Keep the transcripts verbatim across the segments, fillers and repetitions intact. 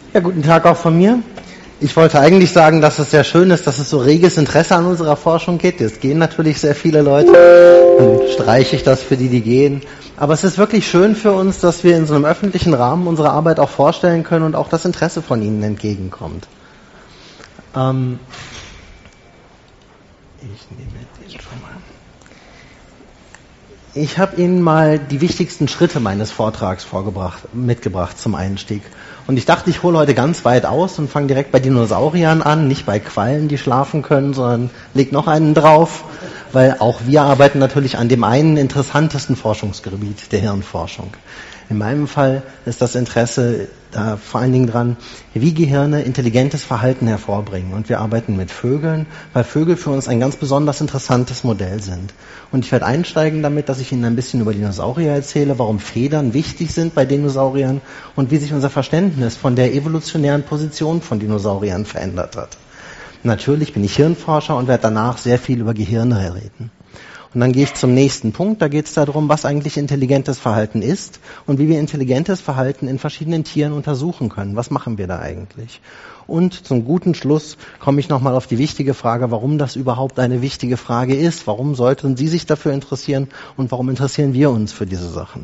Ja, guten Tag auch von mir. Ich wollte eigentlich sagen, dass es sehr schön ist, dass es so reges Interesse an unserer Forschung gibt. Es gehen natürlich sehr viele Leute, dann streiche ich das für die, die gehen. Aber es ist wirklich schön für uns, dass wir in so einem öffentlichen Rahmen unsere Arbeit auch vorstellen können und auch das Interesse von Ihnen entgegenkommt. Ähm ich nehme den schon mal. Ich habe Ihnen mal die wichtigsten Schritte meines Vortrags vorgebracht, mitgebracht zum Einstieg. Und ich dachte, ich hole heute ganz weit aus und fange direkt bei Dinosauriern an, nicht bei Quallen, die schlafen können, sondern leg noch einen drauf, weil auch wir arbeiten natürlich an dem einen interessantesten Forschungsgebiet, der Hirnforschung. In meinem Fall ist das Interesse da vor allen Dingen dran, wie Gehirne intelligentes Verhalten hervorbringen. Und wir arbeiten mit Vögeln, weil Vögel für uns ein ganz besonders interessantes Modell sind. Und ich werde einsteigen damit, dass ich Ihnen ein bisschen über Dinosaurier erzähle, warum Federn wichtig sind bei Dinosauriern und wie sich unser Verständnis von der evolutionären Position von Dinosauriern verändert hat. Natürlich bin ich Hirnforscher und werde danach sehr viel über Gehirne reden. Und dann gehe ich zum nächsten Punkt. Da geht es darum, was eigentlich intelligentes Verhalten ist und wie wir intelligentes Verhalten in verschiedenen Tieren untersuchen können. Was machen wir da eigentlich? Und zum guten Schluss komme ich nochmal auf die wichtige Frage, warum das überhaupt eine wichtige Frage ist. Warum sollten Sie sich dafür interessieren und warum interessieren wir uns für diese Sachen?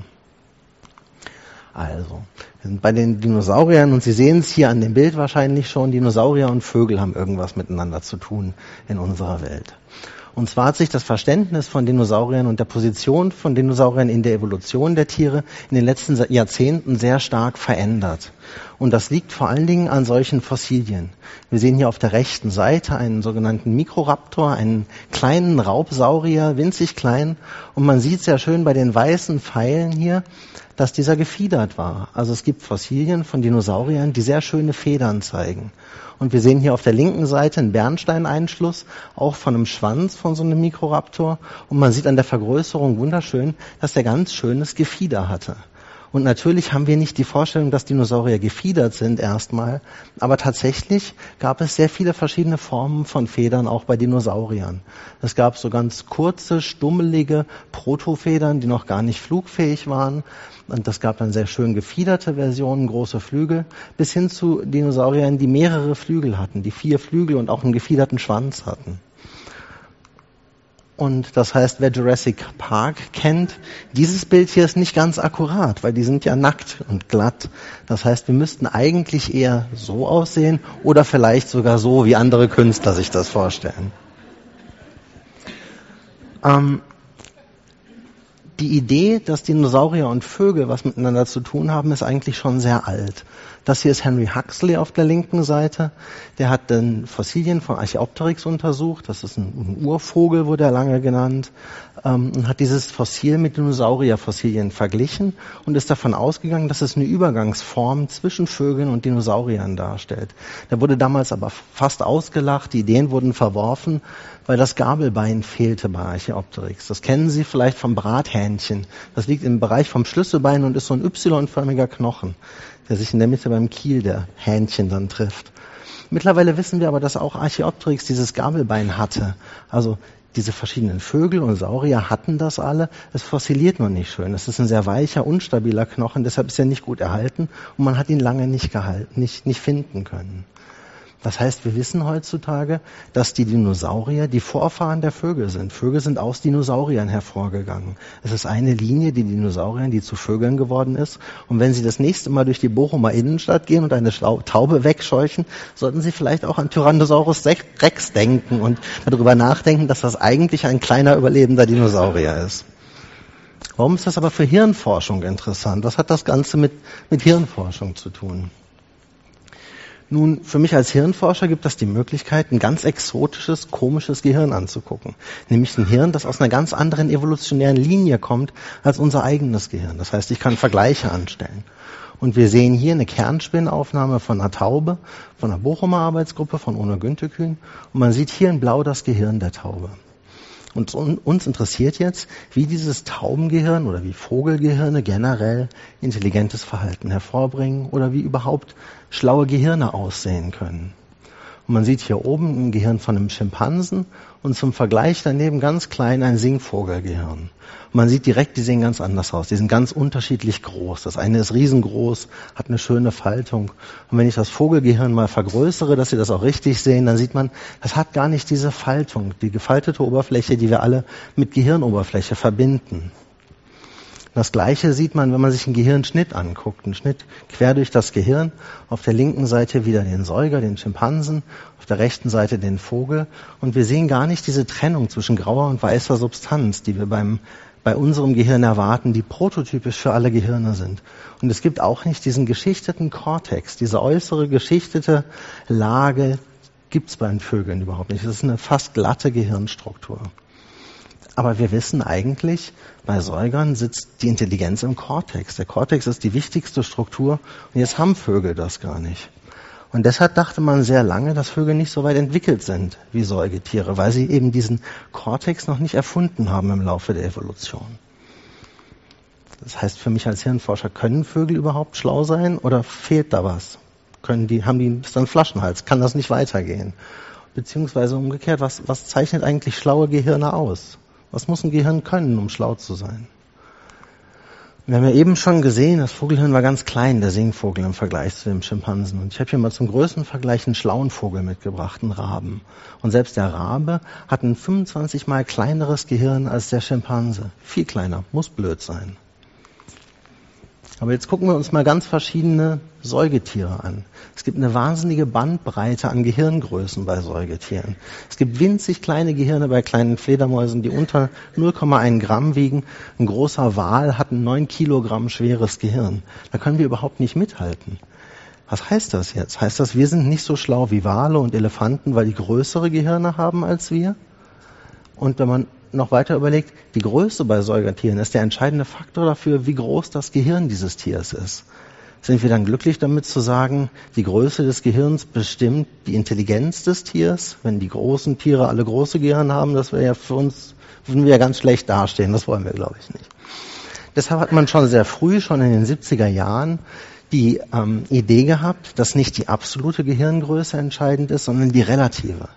Also, wir sind bei den Dinosauriern und Sie sehen es hier an dem Bild wahrscheinlich schon, Dinosaurier und Vögel haben irgendwas miteinander zu tun in unserer Welt. Und zwar hat sich das Verständnis von Dinosauriern und der Position von Dinosauriern in der Evolution der Tiere in den letzten Jahrzehnten sehr stark verändert. Und das liegt vor allen Dingen an solchen Fossilien. Wir sehen hier auf der rechten Seite einen sogenannten Mikroraptor, einen kleinen Raubsaurier, winzig klein. Und man sieht sehr schön bei den weißen Pfeilen hier, dass dieser gefiedert war. Also es gibt Fossilien von Dinosauriern, die sehr schöne Federn zeigen. Und wir sehen hier auf der linken Seite einen Bernsteineinschluss, auch von einem Schwanz von so einem Mikroraptor. Und man sieht an der Vergrößerung wunderschön, dass der ganz schönes Gefieder hatte. Und natürlich haben wir nicht die Vorstellung, dass Dinosaurier gefiedert sind erstmal, aber tatsächlich gab es sehr viele verschiedene Formen von Federn auch bei Dinosauriern. Es gab so ganz kurze, stummelige Protofedern, die noch gar nicht flugfähig waren. Und das gab dann sehr schön gefiederte Versionen, große Flügel, bis hin zu Dinosauriern, die mehrere Flügel hatten, die vier Flügel und auch einen gefiederten Schwanz hatten. Und das heißt, wer Jurassic Park kennt, dieses Bild hier ist nicht ganz akkurat, weil die sind ja nackt und glatt. Das heißt, wir müssten eigentlich eher so aussehen oder vielleicht sogar so, wie andere Künstler sich das vorstellen. Ähm, Die Idee, dass Dinosaurier und Vögel was miteinander zu tun haben, ist eigentlich schon sehr alt. Das hier ist Henry Huxley auf der linken Seite. Der hat dann Fossilien von Archaeopteryx untersucht. Das ist ein, ein Urvogel, wurde er lange genannt. Ähm, und hat dieses Fossil mit Dinosaurierfossilien verglichen und ist davon ausgegangen, dass es eine Übergangsform zwischen Vögeln und Dinosauriern darstellt. Der wurde damals aber fast ausgelacht. Die Ideen wurden verworfen, weil das Gabelbein fehlte bei Archaeopteryx. Das kennen Sie vielleicht vom Brathähnchen. Das liegt im Bereich vom Schlüsselbein und ist so ein Y-förmiger Knochen, der sich in der Mitte beim Kiel der Hähnchen dann trifft. Mittlerweile wissen wir aber, dass auch Archaeopteryx dieses Gabelbein hatte. Also diese verschiedenen Vögel und Saurier hatten das alle. Es fossiliert noch nicht schön. Es ist ein sehr weicher, unstabiler Knochen, deshalb ist er nicht gut erhalten und man hat ihn lange nicht gehalten, nicht, nicht finden können. Das heißt, wir wissen heutzutage, dass die Dinosaurier die Vorfahren der Vögel sind. Vögel sind aus Dinosauriern hervorgegangen. Es ist eine Linie, die Dinosauriern, die zu Vögeln geworden ist. Und wenn Sie das nächste Mal durch die Bochumer Innenstadt gehen und eine Taube wegscheuchen, sollten Sie vielleicht auch an Tyrannosaurus Rex denken und darüber nachdenken, dass das eigentlich ein kleiner überlebender Dinosaurier ist. Warum ist das aber für Hirnforschung interessant? Was hat das Ganze mit, mit Hirnforschung zu tun? Nun, für mich als Hirnforscher gibt es die Möglichkeit, ein ganz exotisches, komisches Gehirn anzugucken. Nämlich ein Hirn, das aus einer ganz anderen evolutionären Linie kommt als unser eigenes Gehirn. Das heißt, ich kann Vergleiche anstellen. Und wir sehen hier eine Kernspinnaufnahme von einer Taube, von einer Bochumer Arbeitsgruppe, von Onno Güntekühn. Und man sieht hier in Blau das Gehirn der Taube. Und uns interessiert jetzt, wie dieses Taubengehirn oder wie Vogelgehirne generell intelligentes Verhalten hervorbringen oder wie überhaupt schlaue Gehirne aussehen können. Und man sieht hier oben ein Gehirn von einem Schimpansen und zum Vergleich daneben ganz klein ein Singvogelgehirn. Und man sieht direkt, die sehen ganz anders aus. Die sind ganz unterschiedlich groß. Das eine ist riesengroß, hat eine schöne Faltung. Und wenn ich das Vogelgehirn mal vergrößere, dass Sie das auch richtig sehen, dann sieht man, das hat gar nicht diese Faltung, die gefaltete Oberfläche, die wir alle mit Gehirnoberfläche verbinden. Das Gleiche sieht man, wenn man sich einen Gehirnschnitt anguckt. Einen Schnitt quer durch das Gehirn. Auf der linken Seite wieder den Säuger, den Schimpansen. Auf der rechten Seite den Vogel. Und wir sehen gar nicht diese Trennung zwischen grauer und weißer Substanz, die wir beim, bei unserem Gehirn erwarten, die prototypisch für alle Gehirne sind. Und es gibt auch nicht diesen geschichteten Kortex. Diese äußere geschichtete Lage gibt es bei den Vögeln überhaupt nicht. Das ist eine fast glatte Gehirnstruktur. Aber wir wissen eigentlich, bei Säugern sitzt die Intelligenz im Kortex. Der Kortex ist die wichtigste Struktur und jetzt haben Vögel das gar nicht. Und deshalb dachte man sehr lange, dass Vögel nicht so weit entwickelt sind wie Säugetiere, weil sie eben diesen Kortex noch nicht erfunden haben im Laufe der Evolution. Das heißt für mich als Hirnforscher, können Vögel überhaupt schlau sein oder fehlt da was? Können die, haben die ist dann Flaschenhals? Kann das nicht weitergehen? Beziehungsweise umgekehrt, was, was zeichnet eigentlich schlaue Gehirne aus? Was muss ein Gehirn können, um schlau zu sein? Wir haben ja eben schon gesehen, das Vogelhirn war ganz klein, der Singvogel im Vergleich zu dem Schimpansen. Und ich habe hier mal zum größten Vergleich einen schlauen Vogel mitgebracht, einen Raben. Und selbst der Rabe hat ein fünfundzwanzig mal kleineres Gehirn als der Schimpanse. Viel kleiner, muss blöd sein. Aber jetzt gucken wir uns mal ganz verschiedene Säugetiere an. Es gibt eine wahnsinnige Bandbreite an Gehirngrößen bei Säugetieren. Es gibt winzig kleine Gehirne bei kleinen Fledermäusen, die unter null Komma eins Gramm wiegen. Ein großer Wal hat ein neun Kilogramm schweres Gehirn. Da können wir überhaupt nicht mithalten. Was heißt das jetzt? Heißt das, wir sind nicht so schlau wie Wale und Elefanten, weil die größere Gehirne haben als wir? Und wenn man noch weiter überlegt, die Größe bei Säugetieren ist der entscheidende Faktor dafür, wie groß das Gehirn dieses Tiers ist. Sind wir dann glücklich damit zu sagen, die Größe des Gehirns bestimmt die Intelligenz des Tiers? Wenn die großen Tiere alle große Gehirne haben, das wäre ja für uns, würden wir ja ganz schlecht dastehen. Das wollen wir, glaube ich, nicht. Deshalb hat man schon sehr früh, schon in den siebziger Jahren, die ähm, Idee gehabt, dass nicht die absolute Gehirngröße entscheidend ist, sondern die relative.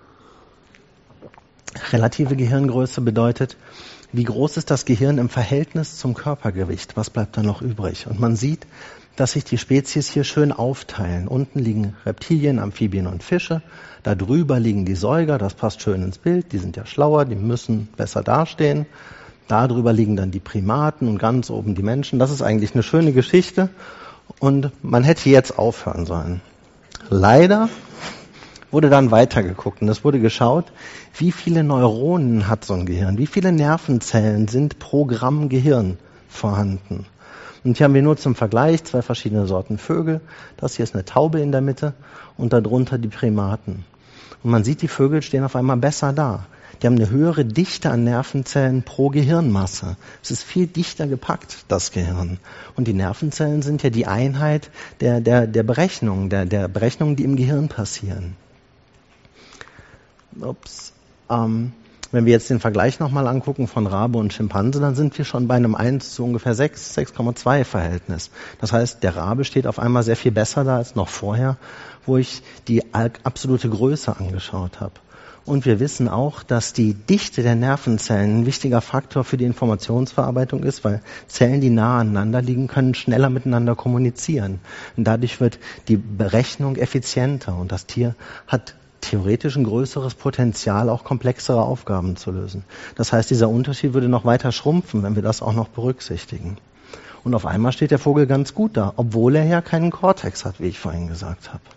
Relative Gehirngröße bedeutet, wie groß ist das Gehirn im Verhältnis zum Körpergewicht? Was bleibt da noch übrig? Und man sieht, dass sich die Spezies hier schön aufteilen. Unten liegen Reptilien, Amphibien und Fische. Da drüber liegen die Säuger, das passt schön ins Bild. Die sind ja schlauer, die müssen besser dastehen. Da drüber liegen dann die Primaten und ganz oben die Menschen. Das ist eigentlich eine schöne Geschichte. Und man hätte jetzt aufhören sollen. Leider wurde dann weitergeguckt und es wurde geschaut, wie viele Neuronen hat so ein Gehirn, wie viele Nervenzellen sind pro Gramm Gehirn vorhanden. Und hier haben wir nur zum Vergleich zwei verschiedene Sorten Vögel. Das hier ist eine Taube in der Mitte und darunter die Primaten. Und man sieht, die Vögel stehen auf einmal besser da. Die haben eine höhere Dichte an Nervenzellen pro Gehirnmasse. Es ist viel dichter gepackt, das Gehirn. Und die Nervenzellen sind ja die Einheit der, der, der Berechnungen, der, der Berechnungen, die im Gehirn passieren. Ups. Ähm, wenn wir jetzt den Vergleich nochmal angucken von Rabe und Schimpanse, dann sind wir schon bei einem eins zu ungefähr sechs, sechs Komma zwei Verhältnis. Das heißt, der Rabe steht auf einmal sehr viel besser da als noch vorher, wo ich die absolute Größe angeschaut habe. Und wir wissen auch, dass die Dichte der Nervenzellen ein wichtiger Faktor für die Informationsverarbeitung ist, weil Zellen, die nah aneinander liegen, können schneller miteinander kommunizieren. Und dadurch wird die Berechnung effizienter und das Tier hat theoretisch ein größeres Potenzial, auch komplexere Aufgaben zu lösen. Das heißt, dieser Unterschied würde noch weiter schrumpfen, wenn wir das auch noch berücksichtigen. Und auf einmal steht der Vogel ganz gut da, obwohl er ja keinen Kortex hat, wie ich vorhin gesagt habe.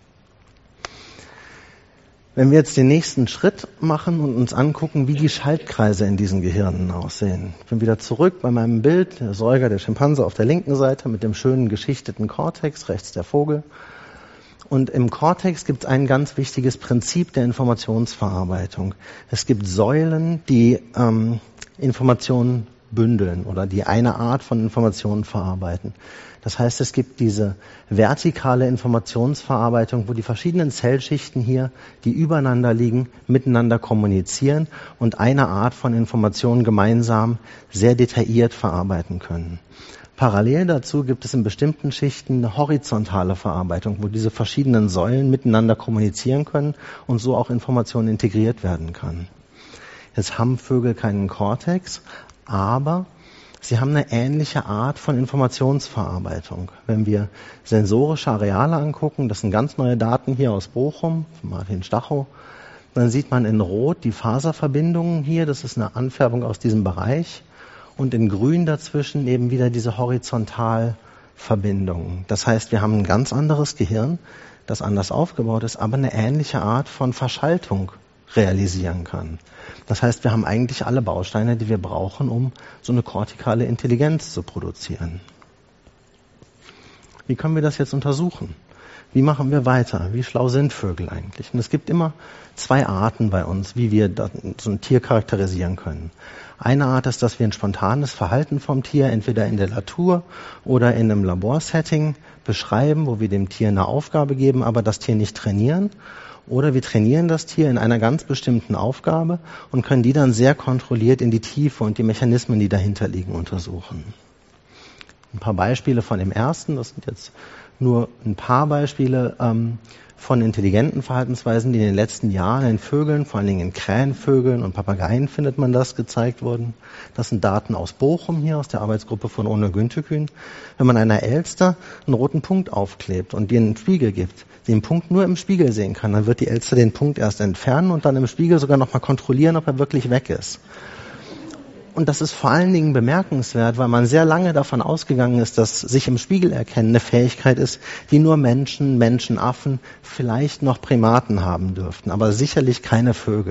Wenn wir jetzt den nächsten Schritt machen und uns angucken, wie die Schaltkreise in diesen Gehirnen aussehen. Ich bin wieder zurück bei meinem Bild, der Säuger, der Schimpanse auf der linken Seite mit dem schönen geschichteten Kortex, rechts der Vogel. Und im Kortex gibt es ein ganz wichtiges Prinzip der Informationsverarbeitung. Es gibt Säulen, die ähm, Informationen bündeln oder die eine Art von Informationen verarbeiten. Das heißt, es gibt diese vertikale Informationsverarbeitung, wo die verschiedenen Zellschichten hier, die übereinander liegen, miteinander kommunizieren und eine Art von Informationen gemeinsam sehr detailliert verarbeiten können. Parallel dazu gibt es in bestimmten Schichten eine horizontale Verarbeitung, wo diese verschiedenen Säulen miteinander kommunizieren können und so auch Informationen integriert werden kann. Jetzt haben Vögel keinen Kortex, aber sie haben eine ähnliche Art von Informationsverarbeitung. Wenn wir sensorische Areale angucken, das sind ganz neue Daten hier aus Bochum, von Martin Stachow, dann sieht man in Rot die Faserverbindungen hier, das ist eine Anfärbung aus diesem Bereich. Und in Grün dazwischen eben wieder diese Horizontalverbindungen. Das heißt, wir haben ein ganz anderes Gehirn, das anders aufgebaut ist, aber eine ähnliche Art von Verschaltung realisieren kann. Das heißt, wir haben eigentlich alle Bausteine, die wir brauchen, um so eine kortikale Intelligenz zu produzieren. Wie können wir das jetzt untersuchen? Wie machen wir weiter? Wie schlau sind Vögel eigentlich? Und es gibt immer zwei Arten bei uns, wie wir so ein Tier charakterisieren können. Eine Art ist, dass wir ein spontanes Verhalten vom Tier entweder in der Natur oder in einem Laborsetting beschreiben, wo wir dem Tier eine Aufgabe geben, aber das Tier nicht trainieren. Oder wir trainieren das Tier in einer ganz bestimmten Aufgabe und können die dann sehr kontrolliert in die Tiefe und die Mechanismen, die dahinter liegen, untersuchen. Ein paar Beispiele von dem ersten, das sind jetzt nur ein paar Beispiele ähm, von intelligenten Verhaltensweisen, die in den letzten Jahren in Vögeln, vor allen Dingen in Krähenvögeln und Papageien findet man das, gezeigt wurden. Das sind Daten aus Bochum hier, aus der Arbeitsgruppe von Onur Güntekin. Wenn man einer Elster einen roten Punkt aufklebt und ihr einen Spiegel gibt, die den Punkt nur im Spiegel sehen kann, dann wird die Elster den Punkt erst entfernen und dann im Spiegel sogar nochmal kontrollieren, ob er wirklich weg ist. Und das ist vor allen Dingen bemerkenswert, weil man sehr lange davon ausgegangen ist, dass sich im Spiegel erkennen eine Fähigkeit ist, die nur Menschen, Menschenaffen, vielleicht noch Primaten haben dürften, aber sicherlich keine Vögel.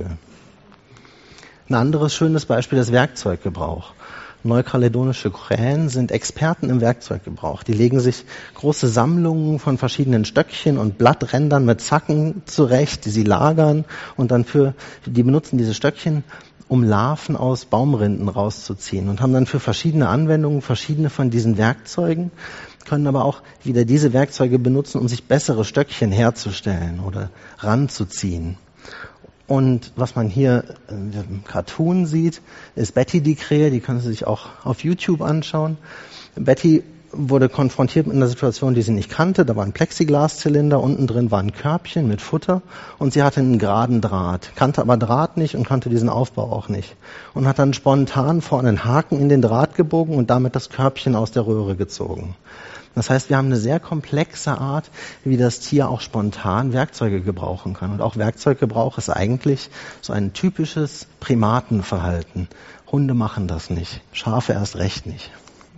Ein anderes schönes Beispiel ist Werkzeuggebrauch. Neukaledonische Krähen sind Experten im Werkzeuggebrauch. Die legen sich große Sammlungen von verschiedenen Stöckchen und Blatträndern mit Zacken zurecht, die sie lagern und dann für, die benutzen diese Stöckchen, um Larven aus Baumrinden rauszuziehen und haben dann für verschiedene Anwendungen verschiedene von diesen Werkzeugen, können aber auch wieder diese Werkzeuge benutzen, um sich bessere Stöckchen herzustellen oder ranzuziehen. Und was man hier im Cartoon sieht, ist Betty die Krähe, die können Sie sich auch auf YouTube anschauen. Betty wurde konfrontiert mit einer Situation, die sie nicht kannte. Da war ein Plexiglaszylinder, unten drin war ein Körbchen mit Futter und sie hatte einen geraden Draht, kannte aber Draht nicht und kannte diesen Aufbau auch nicht. Und hat dann spontan vorne einen Haken in den Draht gebogen und damit das Körbchen aus der Röhre gezogen. Das heißt, wir haben eine sehr komplexe Art, wie das Tier auch spontan Werkzeuge gebrauchen kann. Und auch Werkzeuggebrauch ist eigentlich so ein typisches Primatenverhalten. Hunde machen das nicht, Schafe erst recht nicht.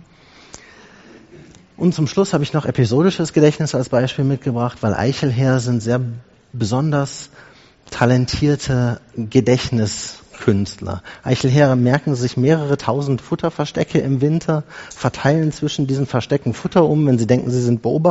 Und zum Schluss habe ich noch episodisches Gedächtnis als Beispiel mitgebracht, weil Eichelhäher sind sehr besonders talentierte Gedächtniskünstler. Eichelhäher merken sich mehrere tausend Futterverstecke im Winter, verteilen zwischen diesen Verstecken Futter um, wenn sie denken, sie sind beobachtet.